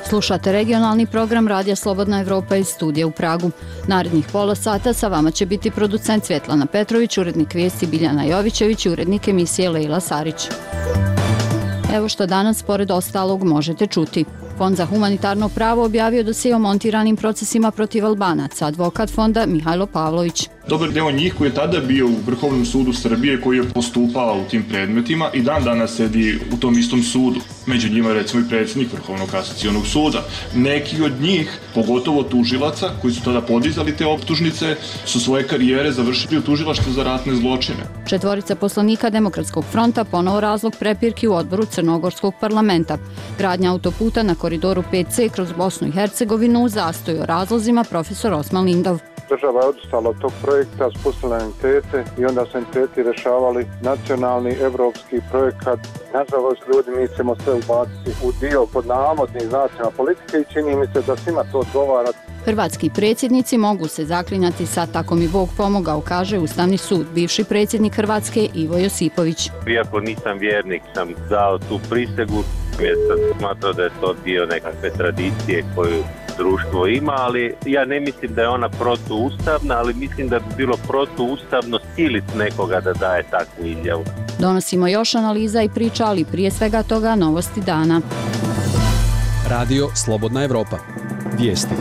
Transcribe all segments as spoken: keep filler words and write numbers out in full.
Slušate regionalni program Radija Slobodna Evropa iz studija u Pragu. Narednih pola sata sa vama će biti producent Svjetlana Petrović, urednik vijesti Biljana Jovićević i urednik emisije Lejla Sarić. Evo što danas, pored ostalog, možete čuti. Fond za humanitarno pravo objavio dosije o montiranim procesima protiv Albanaca, advokat fonda Mihajlo Pavlović. Dobar deo njih koji je tada bio u Vrhovnom sudu Srbije, koji je postupao u tim predmetima i dan danas sedi u tom istom sudu. Među njima recimo i predsjednik Vrhovnog kasacionog suda. Neki od njih, pogotovo tužilaca koji su tada podizali te optužnice, su svoje karijere završili u tužilaštvu za ratne zločine. Četvorica poslanika Demokratskog fronta ponovo razlog prepirki u odboru Crnogorskog parlamenta. Gradnja autoputa na koridoru pet ce kroz Bosnu i Hercegovinu u zastoju, o razlozima profesor Osman Lindov. Država je odustala od tog projekta, spustila entitete i onda su entiteti rešavali nacionalni, evropski projekat. Nažalost, ljudi, mi ćemo sve ubaciti u dio pod navodnih znacima politike i čini mi se da svima to odgovara. Hrvatski predsjednici mogu se zaklinjati sa "tako mi Bog pomogao", kaže Ustavni sud. Bivši predsjednik Hrvatske Ivo Josipović. Iako nisam vjernik, sam dao tu prisegu jer sam smatrao da je to dio nekakve tradicije koju društvo ima, ali ja ne mislim da je ona protuustavna, ali mislim da bi bilo protuustavno siliti nekoga da daje takvu izjavu. Donosimo još analiza i priča, ali prije svega toga novosti dana. Radio Slobodna Evropa. Vijesti.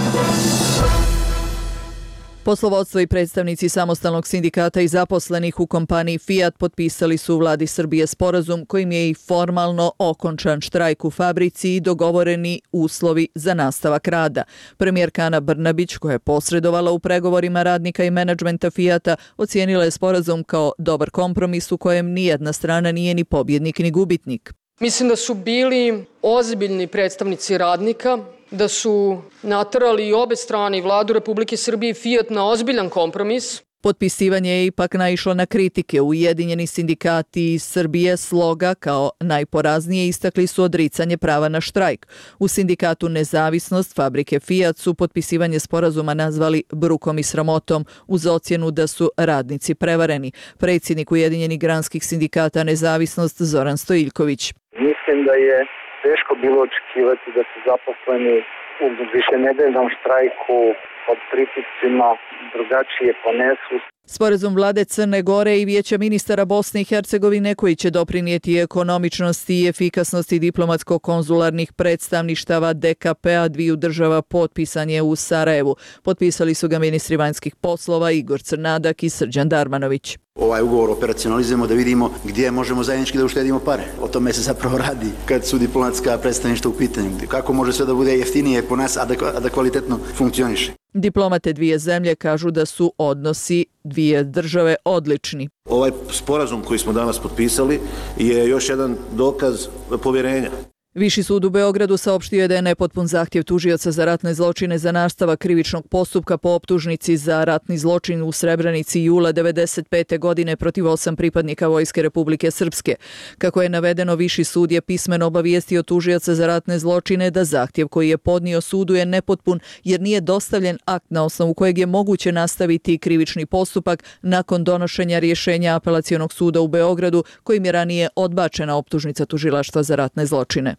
Poslovodstvo i predstavnici samostalnog sindikata i zaposlenih u kompaniji Fiat potpisali su u vladi Srbije sporazum kojim je i formalno okončan štrajk u fabrici i dogovoreni uslovi za nastavak rada. Premijerka Ana Brnabić, koja je posredovala u pregovorima radnika i menadžmenta Fiata, ocijenila je sporazum kao dobar kompromis u kojem nijedna strana nije ni pobjednik ni gubitnik. Mislim da su bili ozbiljni predstavnici radnika, da su naterali i obe strane, i vladu Republike Srbije i Fiat, na ozbiljan kompromis. Potpisivanje je ipak naišlo na kritike. Ujedinjeni sindikati iz Srbije Sloga kao najporaznije istakli su odricanje prava na štrajk. U sindikatu Nezavisnost fabrike Fiat su potpisivanje sporazuma nazvali brukom i sramotom uz ocjenu da su radnici prevareni. Predsjednik Ujedinjenih granskih sindikata Nezavisnost Zoran Stojiljković. Mislim da je teško bilo očekivati da se zaposleni u višenedeljnom štrajku pod pritiscima drugačije ponesu. Sporazum vlade Crne Gore i Vijeća ministara Bosne i Hercegovine, koji će doprinijeti ekonomičnosti i efikasnosti diplomatsko-konzularnih predstavništava D K P-a dviju država, potpisan je u Sarajevu. Potpisali su ga ministri vanjskih poslova Igor Crnadak i Srđan Darmanović. Ovaj ugovor operacionalizujemo da vidimo gdje možemo zajednički da uštedimo pare. O tome se zapravo radi kad su diplomatska predstavništva u pitanju. Kako može sve da bude jeftinije po nas, a da, a da kvalitetno funkcioniše. Diplomate dvije zemlje kažu da su odnosi dvije države odlični. Ovaj sporazum koji smo danas potpisali je još jedan dokaz povjerenja. Viši sud u Beogradu saopštio je da je nepotpun zahtjev tužioca za ratne zločine za nastavak krivičnog postupka po optužnici za ratni zločin u Srebrenici jula devedeset pete godine protiv osam pripadnika Vojske Republike Srpske. Kako je navedeno, Viši sud je pismeno obavijestio tužioca za ratne zločine da zahtjev koji je podnio sudu je nepotpun jer nije dostavljen akt na osnovu kojeg je moguće nastaviti krivični postupak nakon donošenja rješenja Apelacionog suda u Beogradu, kojim je ranije odbačena optužnica tužilaštva za ratne zločine.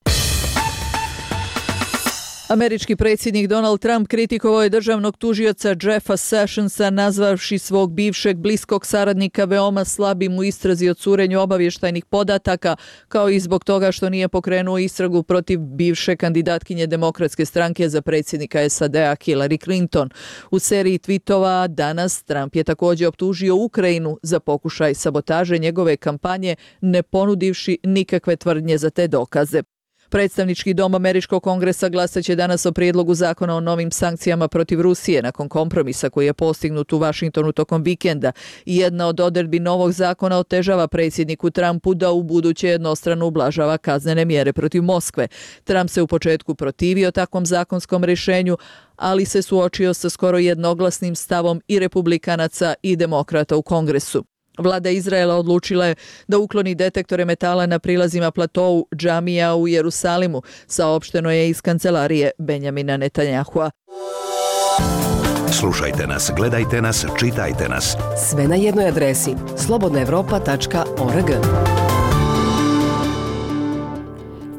Američki predsjednik Donald Trump kritikovao je državnog tužioca Jeffa Sessionsa nazvavši svog bivšeg bliskog saradnika veoma slabim u istrazi o curenju obavještajnih podataka, kao i zbog toga što nije pokrenuo istragu protiv bivše kandidatkinje Demokratske stranke za predsjednika S A D-a Hillary Clinton. U seriji tweetova danas Trump je također optužio Ukrajinu za pokušaj sabotaže njegove kampanje, ne ponudivši nikakve tvrdnje za te dokaze. Predstavnički dom Američkog kongresa glasat će danas o prijedlogu zakona o novim sankcijama protiv Rusije nakon kompromisa koji je postignut u Vašingtonu tokom vikenda. Jedna od odredbi novog zakona otežava predsjedniku Trumpu da u buduće jednostrano ublažava kaznene mjere protiv Moskve. Trump se u početku protivio takvom zakonskom rješenju, ali se suočio sa skoro jednoglasnim stavom i republikanaca i demokrata u Kongresu. Vlada Izraela odlučila je da ukloni detektore metala na prilazima platovu džamija u Jerusalimu, saopšteno je iz kancelarije Benjamina Netanjahua. Slušajte nas, gledajte nas, čitajte nas. Sve na jednoj adresi slobodna evropa tačka org.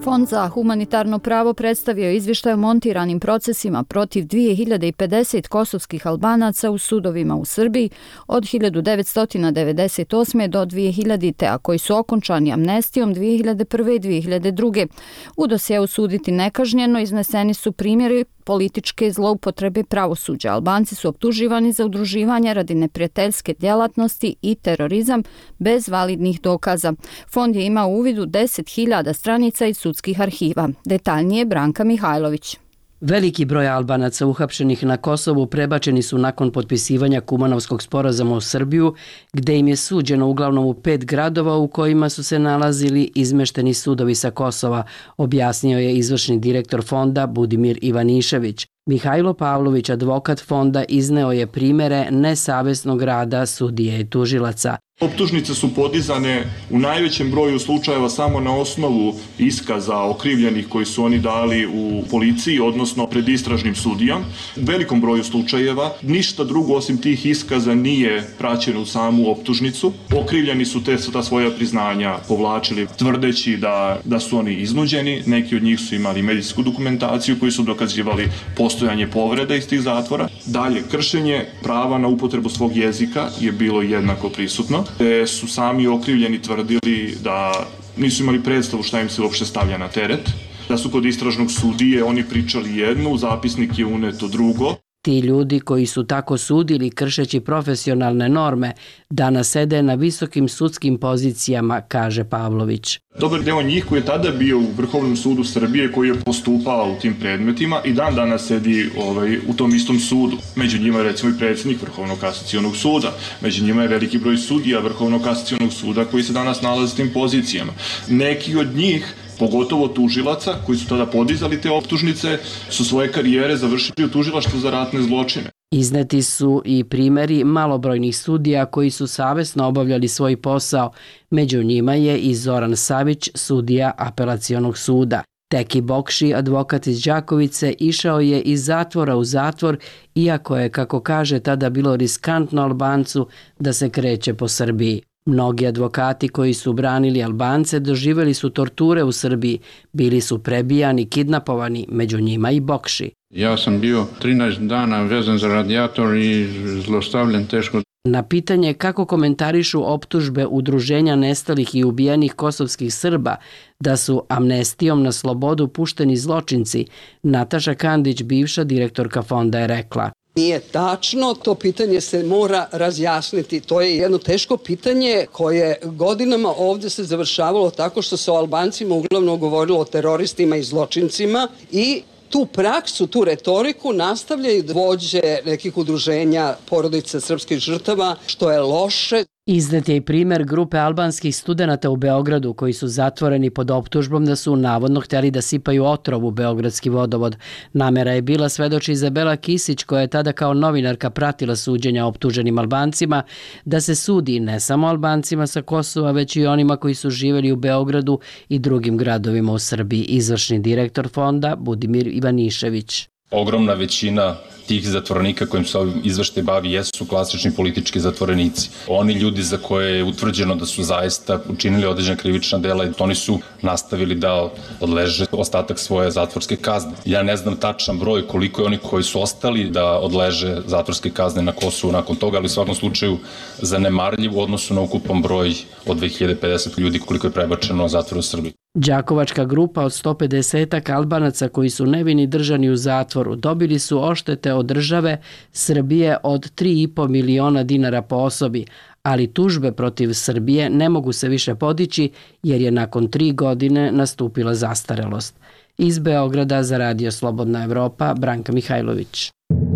Fond za humanitarno pravo predstavio izvještaj o montiranim procesima protiv dvije hiljade pedeset kosovskih Albanaca u sudovima u Srbiji od hiljadu devetsto devedeset osme. do dvije hiljadite. a koji su okončani amnestijom dvije hiljade prve. i dvije hiljade druge. U dosjeu suditi nekažnjeno izneseni su primjeri političke zloupotrebe pravosuđa. Albanci su optuživani za udruživanje radi neprijateljske djelatnosti i terorizam bez validnih dokaza. Fond je imao uvid u deset hiljada stranica iz sudskih arhiva. Detaljnije Branka Mihajlović. Veliki broj Albanaca uhapšenih na Kosovu prebačeni su nakon potpisivanja Kumanovskog sporazuma u Srbiju, gde im je suđeno uglavnom u pet gradova u kojima su se nalazili izmešteni sudovi sa Kosova, objasnio je izvršni direktor fonda Budimir Ivanišević. Mihajlo Pavlović, advokat fonda, izneo je primere nesavesnog rada sudije i tužilaca. Optužnice su podizane u najvećem broju slučajeva samo na osnovu iskaza okrivljenih koji su oni dali u policiji, odnosno pred istražnim sudijom. U velikom broju slučajeva ništa drugo osim tih iskaza nije praćeno u samu optužnicu. Okrivljeni su te ta svoja priznanja povlačili tvrdeći da, da su oni iznuđeni. Neki od njih su imali medicinsku dokumentaciju koji su dokazivali postojanje povreda iz tih zatvora. Dalje, kršenje prava na upotrebu svog jezika je bilo jednako prisutno. Te su sami okrivljeni tvrdili da nisu imali predstavu šta im se uopšte stavlja na teret, da su kod istražnog sudije oni pričali jedno, u zapisnik je uneto drugo. Ti ljudi koji su tako sudili kršeći profesionalne norme danas sede na visokim sudskim pozicijama, kaže Pavlović. Dobar deo njih koji je tada bio u Vrhovnom sudu Srbije, koji je postupao u tim predmetima i dan danas sedi ovaj, u tom istom sudu. Među njima je recimo i predsjednik Vrhovnog kasacionog suda, među njima je veliki broj sudija Vrhovnog kasacionog suda koji se danas nalaze s tim pozicijama. Neki od njih, pogotovo tužilaca koji su tada podizali te optužnice, su svoje karijere završili u tužilaštvu za ratne zločine. Izneti su i primjeri malobrojnih sudija koji su savesno obavljali svoj posao. Među njima je i Zoran Savić, sudija apelacionog suda. Teki Bokši, advokat iz Đakovice, išao je iz zatvora u zatvor, iako je, kako kaže, tada bilo riskantno Albancu da se kreće po Srbiji. Mnogi advokati koji su branili Albance doživjeli su torture u Srbiji, bili su prebijani, kidnapovani, među njima i Bokši. Ja sam bio trinaest dana vezan za radijator i zlostavljen teško. Na pitanje kako komentarišu optužbe Udruženja nestalih i ubijenih kosovskih Srba da su amnestijom na slobodu pušteni zločinci, Nataša Kandić, bivša direktorka fonda, je rekla: Nije tačno, to pitanje se mora razjasniti. To je jedno teško pitanje koje godinama ovdje se završavalo tako što se o Albancima uglavnom govorilo o teroristima i zločincima i tu praksu, tu retoriku nastavljaju vođe nekih udruženja porodica srpskih žrtava, što je loše. Iznet je i primjer grupe albanskih studenata u Beogradu koji su zatvoreni pod optužbom da su navodno htjeli da sipaju otrov u beogradski vodovod. Namera je bila, svedoči Izabela Kisić, koja je tada kao novinarka pratila suđenja optuženim Albancima, da se sudi ne samo Albancima sa Kosova, već i onima koji su živjeli u Beogradu i drugim gradovima u Srbiji. Izvršni direktor fonda Budimir Ivanišević. Ogromna većina tih zatvorenika kojim se ovim izveštaj bavi jesu klasični politički zatvorenici. Oni ljudi za koje je utvrđeno da su zaista učinili određena krivična dela i oni su nastavili da odleže ostatak svoje zatvorske kazne. Ja ne znam tačan broj koliko je oni koji su ostali da odleže zatvorske kazne na Kosovu nakon toga, ali u svakom slučaju zanemarljiv u odnosu na ukupan broj od dve hiljade pedeset ljudi koliko je prebačeno zatvor u Srbiji. Đakovačka grupa od sto pedeset Albanaca koji su nevini držani u zatvoru dobili su oštete od države Srbije od tri i po miliona dinara po osobi, ali tužbe protiv Srbije ne mogu se više podići jer je nakon tri godine nastupila zastarelost. Iz Beograda za Radio Slobodna Evropa, Branka Mihajlović.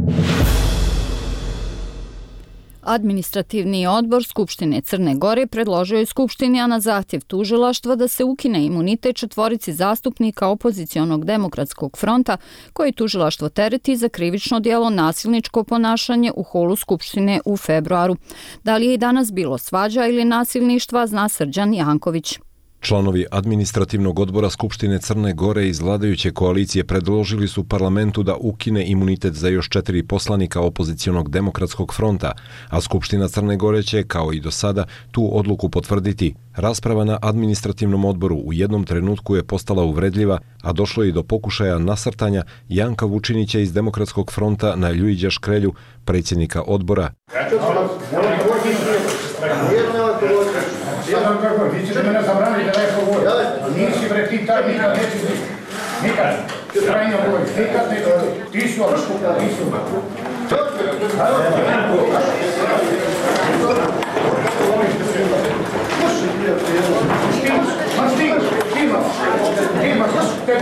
Administrativni odbor Skupštine Crne Gore predložio je Skupštini, a na zahtjev tužilaštva, da se ukine imunitet četvorici zastupnika opozicionog demokratskog fronta koji tužilaštvo tereti za krivično djelo nasilničko ponašanje u holu Skupštine u februaru. Da li je i danas bilo svađa ili nasilništva, zna Srđan Janković. Članovi administrativnog odbora Skupštine Crne Gore iz vladajuće koalicije predložili su parlamentu da ukine imunitet za još četiri poslanika opozicionog demokratskog fronta, a Skupština Crne Gore će, kao i do sada, tu odluku potvrditi. Rasprava na administrativnom odboru u jednom trenutku je postala uvredljiva, a došlo je i do pokušaja nasrtanja Janka Vučinića iz Demokratskog fronta na Ljujića Škrelju, predsjednika odbora. Ja znam kako je, vi ćete mene zabraniti da neko govori. Nisi bre, ti taj nikad neći biti. Nikad. Trajno govori, nikad neći biti. Ti su ali škupa, ti su. Ma stimaš, stimaš, stimaš, tebi.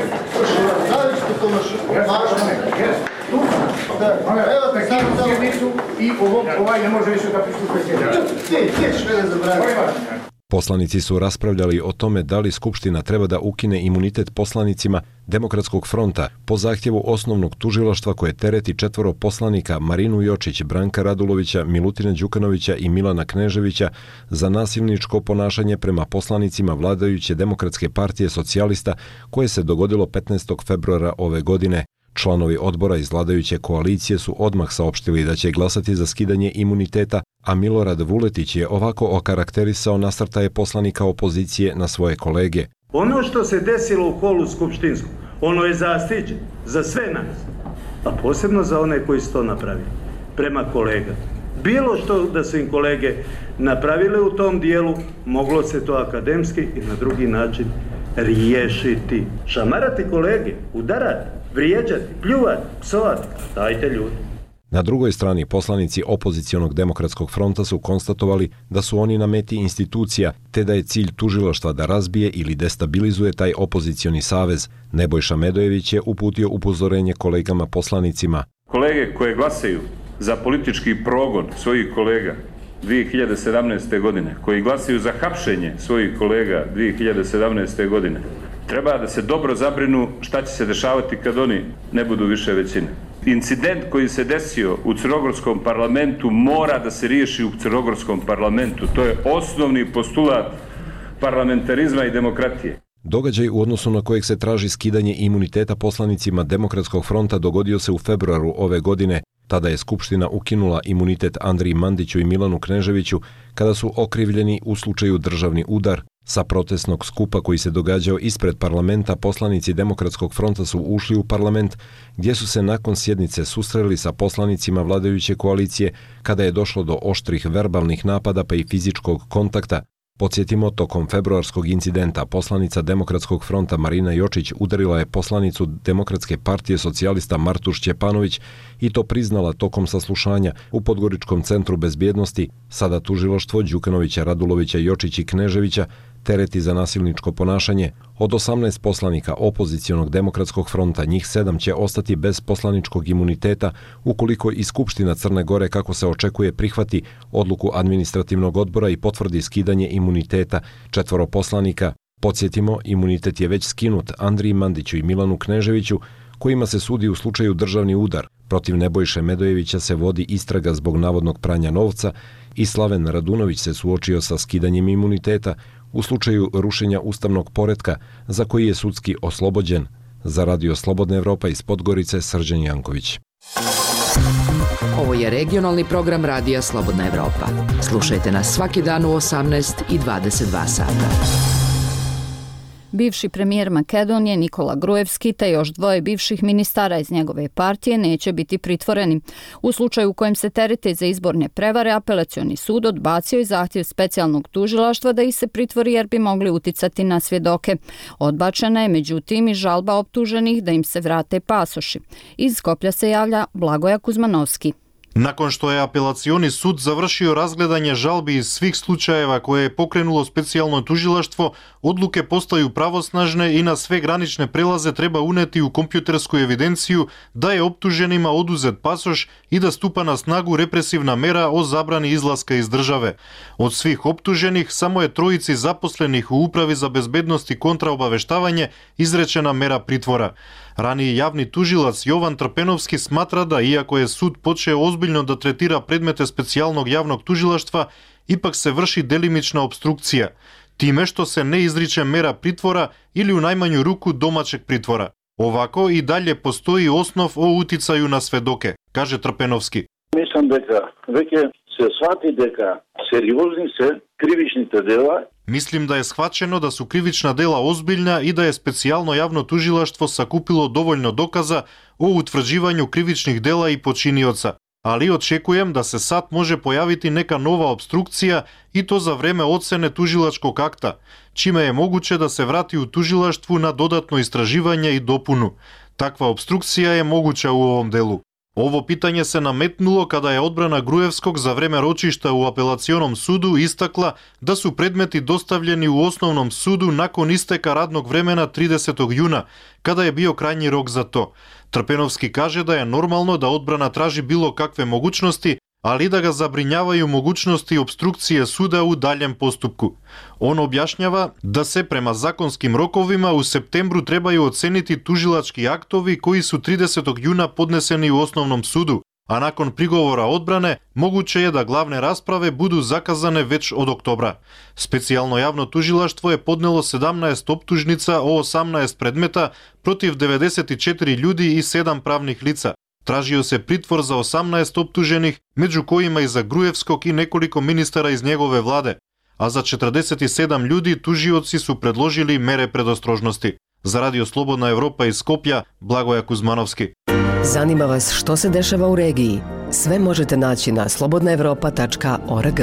Znaš što to maš? Važno ne, jes. Tu sam. Evo te sam sjednicu i ovaj ne može više da pristupe sjednicu. Ti, ti ćeš mene zabraniti. Poslanici su raspravljali o tome da li Skupština treba da ukine imunitet poslanicima Demokratskog fronta po zahtjevu osnovnog tužilaštva koje tereti četvoro poslanika Marinu Jočić, Branka Radulovića, Milutina Đukanovića i Milana Kneževića za nasilničko ponašanje prema poslanicima vladajuće Demokratske partije socijalista koje se dogodilo petnaestog februara ove godine. Članovi odbora iz vladajuće koalicije su odmah saopštili da će glasati za skidanje imuniteta, a Milorad Vuletić je ovako okarakterisao nasrtaje poslanika opozicije na svoje kolege. Ono što se desilo u holu skupštinskom, ono je zastiđe za sve nas, a posebno za one koji su to napravili, prema kolega. Bilo što da su im kolege napravili u tom dijelu, moglo se to akademski i na drugi način riješiti. Šamarati kolege, udarati, vrijeđati, pljuvati, psovati, dajte ljudi. Na drugoj strani poslanici opozicionog Demokratskog fronta su konstatovali da su oni na meti institucija, te da je cilj tužilaštva da razbije ili destabilizuje taj opozicioni savez. Nebojša Medojević je uputio upozorenje kolegama poslanicima. Kolege koje glasaju za politički progon svojih kolega dvije hiljade sedamnaeste. godine, koji glasaju za hapšenje svojih kolega dvije hiljade sedamnaeste. godine, treba da se dobro zabrinu šta će se dešavati kad oni ne budu više većine. Incident koji se desio u crnogorskom parlamentu mora da se riješi u crnogorskom parlamentu. To je osnovni postulat parlamentarizma i demokratije. Događaj u odnosu na kojeg se traži skidanje imuniteta poslanicima Demokratskog fronta dogodio se u februaru ove godine. Tada je Skupština ukinula imunitet Andriji Mandiću i Milanu Kneževiću kada su okrivljeni u slučaju državni udar. Sa protestnog skupa koji se događao ispred parlamenta, poslanici Demokratskog fronta su ušli u parlament gdje su se nakon sjednice susreli sa poslanicima vladajuće koalicije kada je došlo do oštrih verbalnih napada pa i fizičkog kontakta. Podsjetimo, tokom februarskog incidenta poslanica Demokratskog fronta Marina Jočić udarila je poslanicu Demokratske partije socijalista Martu Šćepanović i to priznala tokom saslušanja u Podgoričkom centru bezbjednosti. Sada tužilaštvo Đukanovića, Radulovića, Jočić i Kneževića tereti za nasilničko ponašanje. Od osamnaest poslanika opozicionog Demokratskog fronta, njih sedam će ostati bez poslaničkog imuniteta ukoliko i Skupština Crne Gore, kako se očekuje, prihvati odluku administrativnog odbora i potvrdi skidanje imuniteta četvoro poslanika. Podsjetimo, imunitet je već skinut Andriji Mandiću i Milanu Kneževiću, kojima se sudi u slučaju državni udar. Protiv Nebojše Medojevića se vodi istraga zbog navodnog pranja novca i Slaven Radunović se suočio sa skidanjem imuniteta u slučaju rušenja ustavnog poretka za koji je sudski oslobođen. Za Radio Slobodna Evropa iz Podgorice, Srđan Janković. Ovo je regionalni program Radija Slobodna Evropa. Slušajte nas svaki dan u osamnaest i dvadeset dva sata. Bivši premijer Makedonije Nikola Grujevski te još dvoje bivših ministara iz njegove partije neće biti pritvoreni. U slučaju u kojem se terete za izborne prevare, apelacioni sud odbacio je zahtjev specijalnog tužilaštva da ih se pritvori jer bi mogli uticati na svjedoke. Odbačena je međutim i žalba optuženih da im se vrate pasoši. Iz Skoplja se javlja Blagoja Kuzmanovski. Nakon što je apelacioni sud završio razgledanje žalbi iz svih slučajeva koje je pokrenulo specijalno tužilaštvo, odluke postaju pravosnažne i na sve granične prelaze treba uneti u kompjutersku evidenciju da je optuženima oduzet pasoš i da stupa na snagu represivna mera o zabrani izlaska iz države. Od svih optuženih samo je trojici zaposlenih u Upravi za bezbednost i kontraobaveštavanje izrečena mera pritvora. Raniji javni tužilac Jovan Trpenovski smatra da, iako je sud počeo ozbiljno da tretira predmete specijalnog javnog tužilaštva, ipak se vrši delimična obstrukcija. time što se ne izriče mera pritvora ili u najmanju ruku domaćeg pritvora. Ovako i dalje postoji osnov o uticaju na svedoke, kaže Trpenovski. Mislim дека веќе се свати дека сериозни се кривичните дела. Мислим да е схвачено да су кривична дела озбилна и да е специјално јавно тужилаштво сакупило доволно доказа о утврđivanju кривичних дела и починиоца. Ali očekujem da se sad može pojaviti neka nova obstrukcija i to za vreme ocene tužilačkog akta, čime je moguće da se vrati u tužilaštvu na dodatno istraživanje i dopunu. Takva obstrukcija je moguća u ovom delu. Ovo pitanje se nametnulo kada je odbrana Gruevskog za vreme ročišta u apelacionom sudu istakla da su predmeti dostavljeni u osnovnom sudu nakon isteka radnog vremena tridesetog juna, kada je bio krajnji rok za to. Trpenovski kaže da je normalno da odbrana traži bilo kakve mogućnosti, ali da ga zabrinjavaju mogućnosti obstrukcije suda u daljem postupku. On objašnjava da se prema zakonskim rokovima u septembru trebaju oceniti tužilački aktovi koji su tridesetog juna podneseni u osnovnom sudu, a nakon prigovora odbrane moguće je da glavne rasprave budu zakazane već od oktobra. Specijalno javno tužilaštvo je podnelo sedamnaest optužnica o osamnaest predmeta protiv devedeset četiri ljudi i sedam pravnih lica. Tražio se pritvor za osamnaest optuženih, među kojima i za Gruevskog i nekoliko ministara iz njegove vlade, a za četrdeset sedam ljudi tužioci su predložili mere predostrožnosti. Za Radio Slobodna Evropa iz Skopja, Blagoja Kuzmanovski. Zanima vas što se dešava u regiji? Sve možete naći na slobodna evropa tačka org.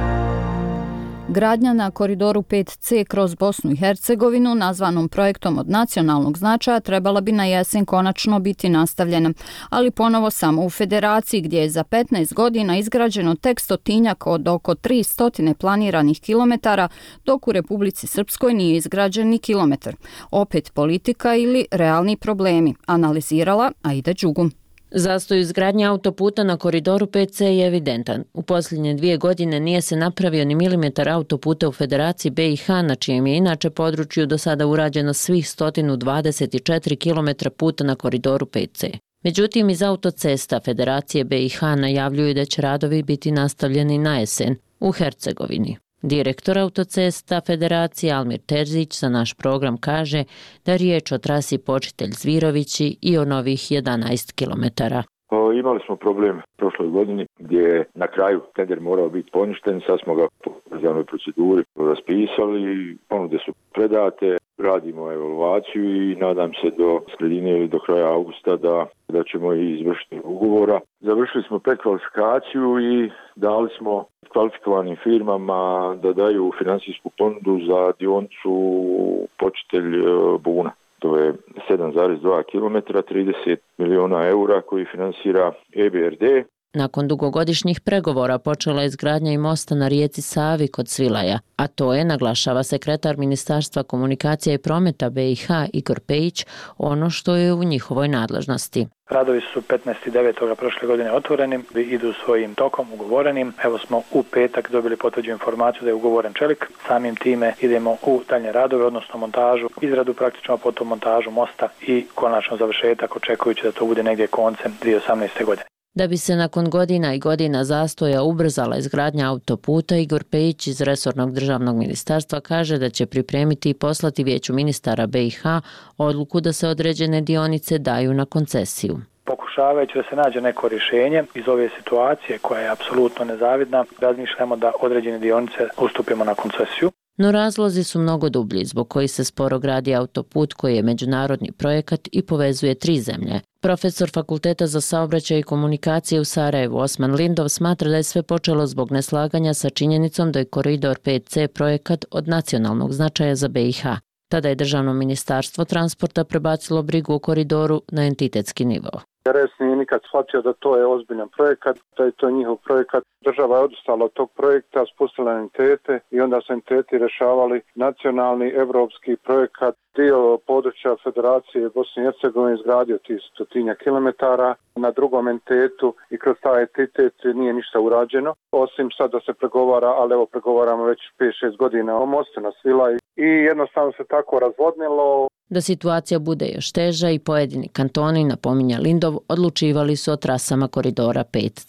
Gradnja na koridoru pet ce kroz Bosnu i Hercegovinu, nazvanom projektom od nacionalnog značaja, trebala bi na jesen konačno biti nastavljena, ali ponovo samo u Federaciji, gdje je za petnaest godina izgrađeno tek stotinjak od oko tristo planiranih kilometara, dok u Republici Srpskoj nije izgrađen ni kilometar. Opet politika ili realni problemi, analizirala Aida Đugum. Zastoj izgradnje autoputa na koridoru pet ce je evidentan. U posljednje dvije godine nije se napravio ni milimetar autoputa u Federaciji be i ha, na čijem je inače području do sada urađeno svih sto dvadeset četiri kilometra puta na koridoru pet ce. Međutim, iz autocesta Federacije be i ha najavljuju da će radovi biti nastavljeni na jesen u Hercegovini. Direktor autocesta Federacije Almir Terzić za naš program kaže da je riječ o trasi Počitelj Zvirovići i o novih jedanaest kilometara. Imali smo problem prošloj godini gdje je na kraju tender morao biti poništen, sad smo ga po državnoj proceduri raspisali, ponude su predate, radimo evaluaciju i nadam se do sredine ili do kraja augusta da, da ćemo i izvršiti ugovora. Završili smo prekvalifikaciju i dali smo kvalifikovanim firmama da daju financijsku ponudu za dionicu Počitelj Buna. To je sedam zarez dva kilometra, trideset milijuna eura koji finansira e be er de. Nakon dugogodišnjih pregovora počela je izgradnja i mosta na rijeci Savi kod Svilaja, a to je, naglašava sekretar Ministarstva komunikacija i prometa be i ha Igor Pejić, ono što je u njihovoj nadležnosti. Radovi su petnaestog devetog prošle godine otvoreni, idu svojim tokom ugovorenim. Evo smo u petak dobili potvrđenu informaciju da je ugovoren čelik. Samim time idemo u daljnje radove, odnosno montažu, izradu praktično, a potom montažu mosta i konačno završetak, očekujući da to bude negdje koncem dvije tisuće osamnaeste. godine. Da bi se nakon godina i godina zastoja ubrzala izgradnja autoputa, Igor Pejić iz resornog državnog ministarstva kaže da će pripremiti i poslati vijeću ministara be i ha odluku da se određene dionice daju na koncesiju. Pokušavajući da se nađe neko rješenje iz ove situacije koja je apsolutno nezavidna, razmišljamo da određene dionice ustupimo na koncesiju. No razlozi su mnogo dublji, zbog koji se sporo gradi autoput koji je međunarodni projekat i povezuje tri zemlje. Profesor Fakulteta za saobraćaj i komunikacije u Sarajevu Osman Lindov smatra da je sve počelo zbog neslaganja sa činjenicom da je koridor pet ce projekat od nacionalnog značaja za be i ha. Tada je Državno ministarstvo transporta prebacilo brigu o koridoru na entitetski nivo. R S nije nikad shvatio da to je ozbiljan projekat, da je to njihov projekat. Država je odustala od tog projekta, spustila entitete i onda su entiteti rješavali nacionalni evropski projekat. Dio područja Federacije Bosne i Hercegovine izgradio tih stotinja kilometara na drugom entitetu i kroz taj entitet nije ništa urađeno. Osim sad da se pregovara, ali evo pregovaramo već pet šest godina o mostu na Svilaj i jednostavno se tako razvodnilo. Da situacija bude još teža i pojedini kantoni, napominja Lindov, odlučivali su o trasama koridora pet ce.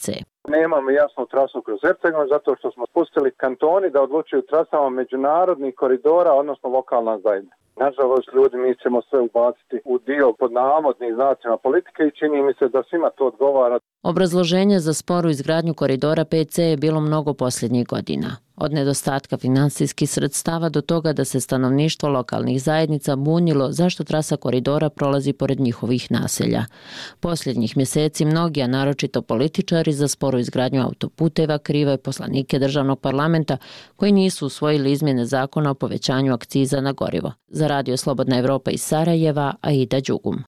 Nemamo jasnu trasu kroz Hercegovinu zato što smo spustili kantoni da odlučuju trasama međunarodnih koridora, odnosno lokalna zajednica. Nažalost, ljudi, mi ćemo sve ubaciti u dio pod navodnim znacima politike i čini mi se da svima to odgovara. Obrazloženje za sporu izgradnju koridora pet ce je bilo mnogo posljednjih godina. Od nedostatka finansijskih sredstava do toga da se stanovništvo lokalnih zajednica bunilo zašto trasa koridora prolazi pored njihovih naselja. Posljednjih mjeseci mnogi, a naročito političari, za sporu izgradnju autoputeva krive poslanike državnog parlamenta koji nisu usvojili izmjene zakona o povećanju akciza na gorivo. Za Radio Slobodna Evropa iz Sarajeva, Aida Đugum.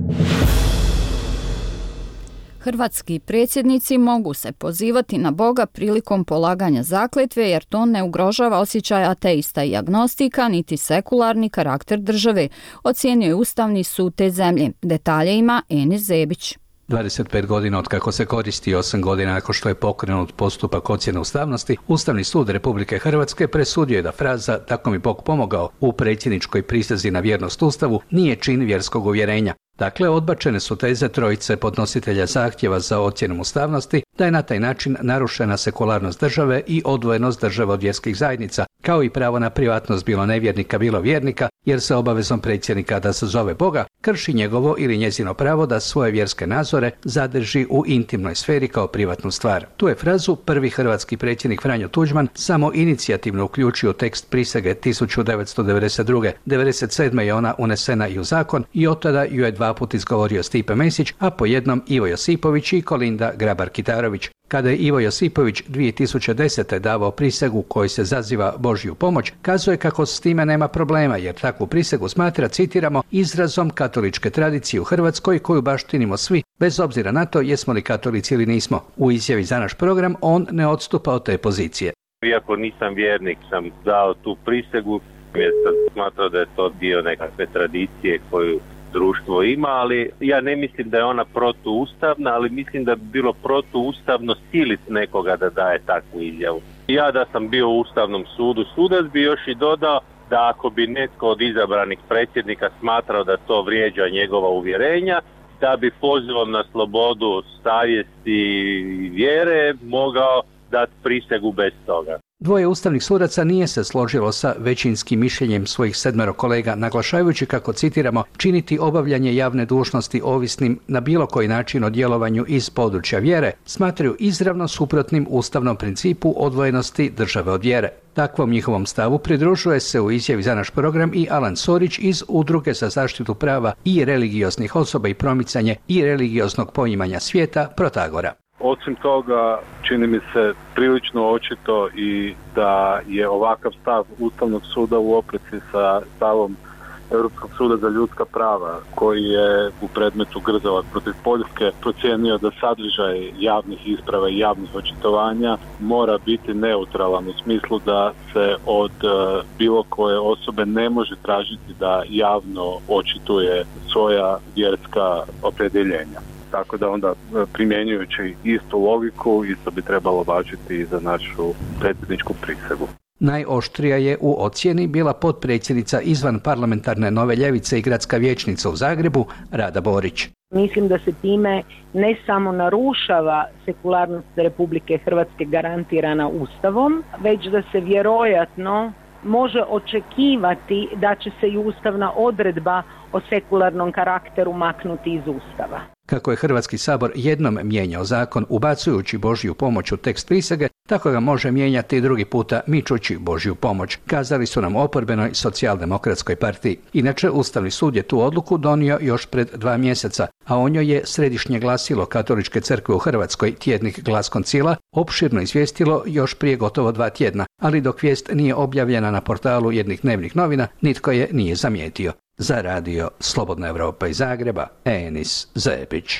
Hrvatski predsjednici mogu se pozivati na Boga prilikom polaganja zakletve jer to ne ugrožava osjećaj ateista i agnostika niti sekularni karakter države, ocijenio je Ustavni sud te zemlje. Detalje ima Enis Zebić. dvadeset pet godina od kako se koristi, osam godina nakon što je pokrenut postupak ocjene ustavnosti, Ustavni sud Republike Hrvatske presudio je da fraza "tako mi Bog pomogao" u predsjedničkoj prisezi na vjernost Ustavu nije čin vjerskog uvjerenja. Dakle, odbačene su teze trojice podnositelja zahtjeva za ocjenom ustavnosti da je na taj način narušena sekularnost države i odvojenost države od vjerskih zajednica, kao i pravo na privatnost bilo nevjernika, bilo vjernika, jer se obavezom predsjednika da se zove Boga krši njegovo ili njezino pravo da svoje vjerske nazore zadrži u intimnoj sferi kao privatnu stvar. Tu je frazu prvi hrvatski predsjednik Franjo Tuđman samo inicijativno uključio u tekst prisege tisuću devetsto devedeset druge. devedeset sedme je ona unesena i u zakon i od tada ju je dva put izgovorio Stipe Mesić, a po jednom Ivo Josipović i Kolinda Grabar-Kitarović. Kada je Ivo Josipović dvije tisuće desete davao prisegu kojoj se zaziva Božju pomoć, kazuje kako s time nema problema jer takvu prisegu smatra, citiramo, izrazom katoličke tradicije u Hrvatskoj koju baštinimo svi, bez obzira na to jesmo li katolici ili nismo. U izjavi za naš program on ne odstupa od te pozicije. Iako nisam vjernik, sam dao tu prisegu jer sam smatrao da je to dio nekakve tradicije koju društvo ima, ali ja ne mislim da je ona protuustavna, ali mislim da bi bilo protuustavno siliti nekoga da daje takvu izjavu. Ja da sam bio u Ustavnom sudu sudac bi još i dodao da ako bi netko od izabranih predsjednika smatrao da to vrijeđa njegova uvjerenja, da bi pozivom na slobodu savjesti i vjere mogao dati prisegu bez toga. Dvoje ustavnih sudaca nije se složilo sa većinskim mišljenjem svojih sedmero kolega, naglašavajući kako, citiramo, činiti obavljanje javne dužnosti ovisnim na bilo koji način o djelovanju iz područja vjere, smatraju izravno suprotnim ustavnom principu odvojenosti države od vjere. Takvom njihovom stavu pridružuje se u izjavi za naš program i Alan Sorić iz Udruge za zaštitu prava i religioznih osoba i promicanje i religioznog poimanja svijeta Protagora. Osim toga, čini mi se prilično očito i da je ovakav stav Ustavnog suda u opreci sa stavom Europskog suda za ljudska prava, koji je u predmetu Grzovac protiv Poljske procijenio da sadržaj javnih isprava i javnih očitovanja mora biti neutralan u smislu da se od bilo koje osobe ne može tražiti da javno očituje svoja vjerska opredjeljenja. Tako da onda primjenjujući istu logiku, isto bi trebalo važiti i za našu predsjedničku prisegu. Najoštrija je u ocjeni bila potpredsjednica izvan parlamentarne Nove ljevice i gradska vijećnica u Zagrebu, Rada Borić. Mislim da se time ne samo narušava sekularnost Republike Hrvatske garantirana Ustavom, već da se vjerojatno može očekivati da će se i ustavna odredba o sekularnom karakteru maknuti iz Ustava. Kako je Hrvatski sabor jednom mijenjao zakon ubacujući Božju pomoć u tekst prisege, tako ga može mijenjati i drugi puta mičući Božju pomoć, kazali su nam oporbenoj socijaldemokratskoj partiji. Inače, Ustavni sud je tu odluku donio još pred dva mjeseca, a o njoj je središnje glasilo Katoličke crkve u Hrvatskoj, tjednik Glas Koncila, opširno izvijestilo još prije gotovo dva tjedna, ali dok vijest nije objavljena na portalu jednih dnevnih novina, nitko je nije zamijetio. Za Radio Slobodna Evropa iz Zagreba, Enis Zebić.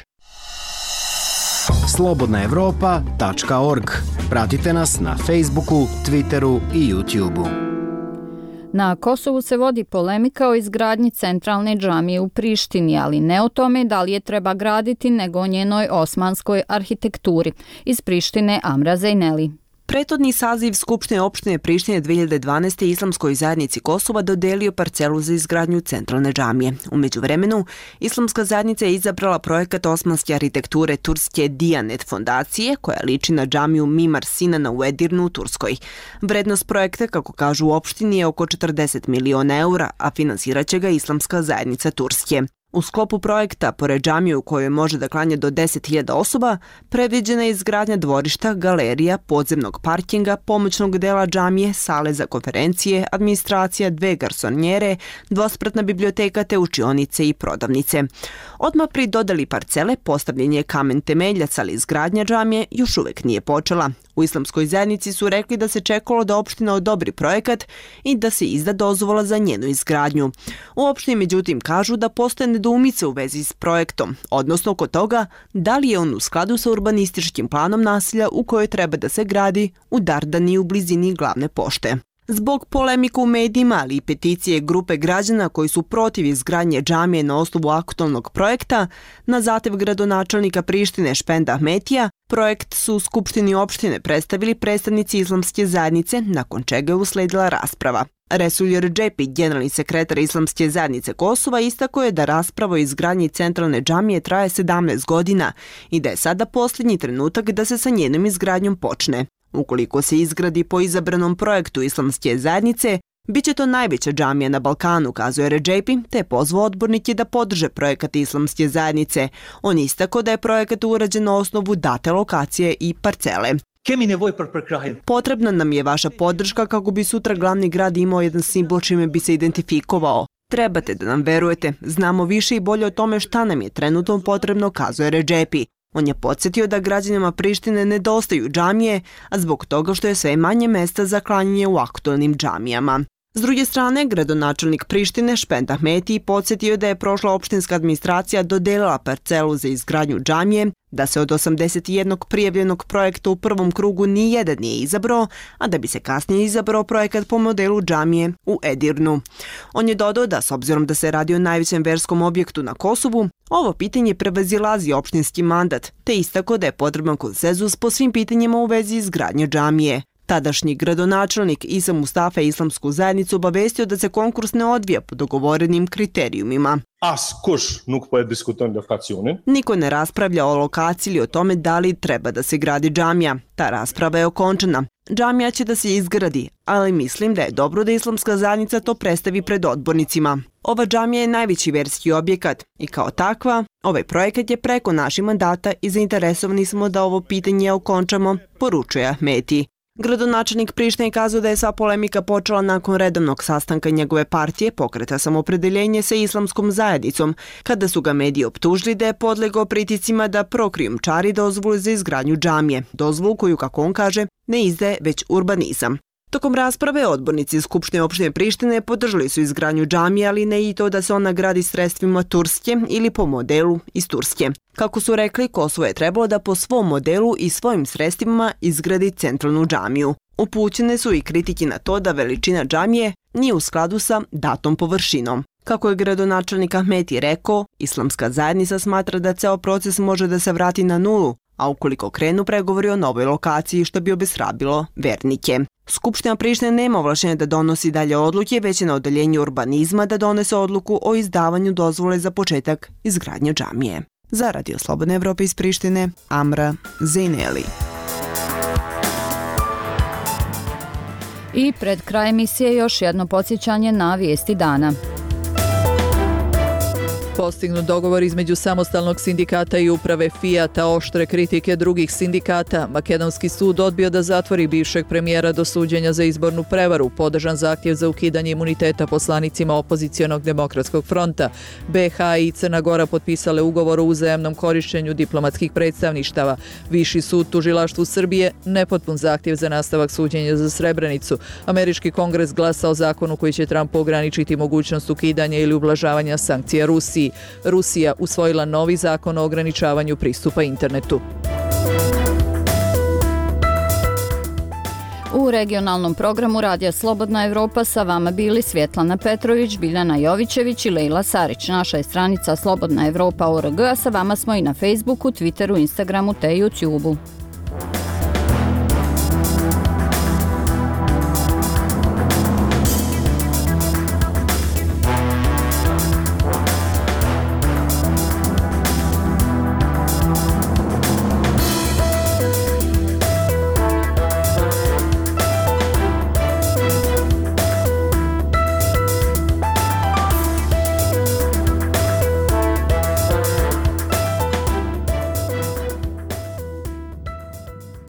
slobodna evropa tačka org. Pratite nas na Facebooku, Twitteru i YouTubeu. Na Kosovu se vodi polemika o izgradnji centralne džamije u Prištini, ali ne o tome da li je treba graditi, nego o njenoj osmanskoj arhitekturi. Iz Prištine Amra Zejneli. Prethodni saziv Skupštine opštine Prištine dve hiljade dvanaeste. Islamskoj zajednici Kosova dodelio parcelu za izgradnju centralne džamije. U međuvremenu, Islamska zajednica je izabrala projekat osmanske arhitekture turske Diyanet fondacije, koja liči na džamiju Mimar Sinana u Edirnu u Turskoj. Vrednost projekta, kako kažu u opštini, je oko četrdeset miliona eura, a finansiraće ga Islamska zajednica Turske. U sklopu projekta, pored džamije u kojoj može da klanja do deset hiljada osoba, predviđena je izgradnja dvorišta, galerija, podzemnog parkinga, pomoćnog dela džamije, sale za konferencije, administracija, dve garsonjere, dvospratna biblioteka te učionice i prodavnice. Odmah pri dodali parcele postavljen je kamen temeljac, ali izgradnja džamije još uvek nije počela. U Islamskoj zajednici su rekli da se čekalo da opština odobri projekat i da se izda dozvola za njenu izgradnju. U opštini međutim kažu da postoje nedoumice u vezi s projektom, odnosno oko toga da li je on u skladu sa urbanističkim planom naselja u kojoj treba da se gradi u Dardani u blizini glavne pošte. Zbog polemika u medijima, ali i peticije grupe građana koji su protiv izgradnje džamije na osnovu aktualnog projekta, na zahtev gradonačelnika Prištine Špenda Ahmetija, projekt su u Skupštini opštine predstavili predstavnici Islamske zajednice, nakon čega je usledila rasprava. Resul Redžepi, generalni sekretar Islamske zajednice Kosova, istakao je da rasprava o izgradnji centralne džamije traje sedamnaest godina i da je sada posljednji trenutak da se sa njenom izgradnjom počne. Ukoliko se izgradi po izabranom projektu Islamske zajednice, bit će to najveća džamija na Balkanu, kazuje Redžepi, te je pozvao odbornike da podrže projekat Islamske zajednice. On istakao da je projekat urađen na osnovu date lokacije i parcele. Potrebna nam je vaša podrška kako bi sutra glavni grad imao jedan simbol čime bi se identifikovao. Trebate da nam verujete, znamo više i bolje o tome šta nam je trenutno potrebno, kazuje Redžepi. On je podsjetio da građanima Prištine nedostaju džamije, a zbog toga što je sve manje mesta za klanjanje u aktualnim džamijama. S druge strane, gradonačelnik Prištine Špend Ahmeti podsjetio da je prošla opštinska administracija dodelila parcelu za izgradnju džamije, da se od osamdeset jednog prijavljenog projekta u prvom krugu ni jedan nije izabrao, a da bi se kasnije izabrao projekat po modelu džamije u Edirnu. On je dodao da, s obzirom da se radi o najvećem verskom objektu na Kosovu, ovo pitanje prevazilazi opštinski mandat, te istakao da je potreban konsenzus po svim pitanjima u vezi izgradnje džamije. Tadašnji gradonačelnik Isa Mustafa Islamsku zajednicu obavestio da se konkurs ne odvija po dogovorenim kriterijumima. Niko ne raspravlja o lokaciji ili o tome da li treba da se gradi džamija. Ta rasprava je okončana. Džamija će da se izgradi, ali mislim da je dobro da Islamska zajednica to predstavi pred odbornicima. Ova džamija je najveći verski objekat i kao takva, ovaj projekat je preko naših mandata i zainteresovani smo da ovo pitanje okončamo, poručuje Ahmeti. Gradonačelnik Prištine je kazao da je sva polemika počela nakon redovnog sastanka njegove partije Pokreta samopredeljenje sa Islamskom zajednicom, kada su ga mediji optužili da je podlegao priticima da prokrijumčari dozvolu za izgradnju džamije, dozvolu koju, kako on kaže, ne izdaje već urbanizam. Tokom rasprave odbornici iz Skupštine opštine Prištine podržali su izgradnju džamije, ali ne i to da se ona gradi sredstvima Turske ili po modelu iz Turske. Kako su rekli, Kosovo je trebalo da po svom modelu i svojim sredstvima izgradi centralnu džamiju. Upućene su i kritike na to da veličina džamije nije u skladu sa datom površinom. Kako je gradonačelnik Ahmeti rekao, Islamska zajednica smatra da ceo proces može da se vrati na nulu, a ukoliko krenu pregovori o novoj lokaciji, što bi obeshrabilo vernike. Skupština Prištine nema ovlašćenja da donosi dalje odluke, već je na odeljenju urbanizma da donese odluku o izdavanju dozvole za početak izgradnje džamije. Za Radio Slobodne Evrope iz Prištine, Amra Zejneli. I pred kraj emisije još jedno podsjećanje na vijesti dana. Postignut dogovor između samostalnog sindikata i uprave Fijata, oštre kritike drugih sindikata. Makedonski sud odbio da zatvori bivšeg premijera do suđenja za izbornu prevaru. Podržan zahtjev za ukidanje imuniteta poslanicima opozicionog demokratskog fronta. be ha i Crna Gora potpisale ugovor o uzajamnom korišćenju diplomatskih predstavništava. Viši sud tužilaštvu Srbije nepotpun zahtjev za nastavak suđenja za Srebrenicu. Američki kongres glasa o zakonu koji će Trump ograničiti mogućnost ukidanja ili ublažavanja sankcija Rusiji. Rusija usvojila novi zakon o ograničavanju pristupa internetu. U regionalnom programu Radija Slobodna Evropa sa vama bili Svjetlana Petrović, Biljana Jovićević i Lejla Sarić. Naša je stranica Slobodna Evropa org, a sa vama smo i na Facebooku, Twitteru, Instagramu te YouTubeu.